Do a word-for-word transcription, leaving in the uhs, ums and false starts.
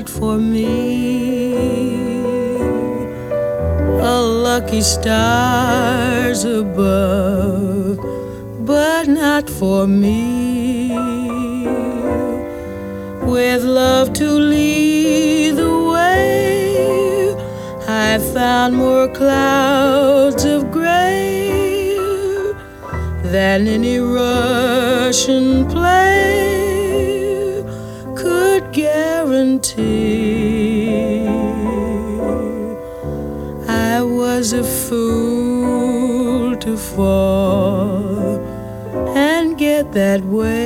not for me. A lucky stars above, but not for me. With love to lead the way, I found more clouds of gray than any Russian play could guarantee. I was a fool to fall and get that way.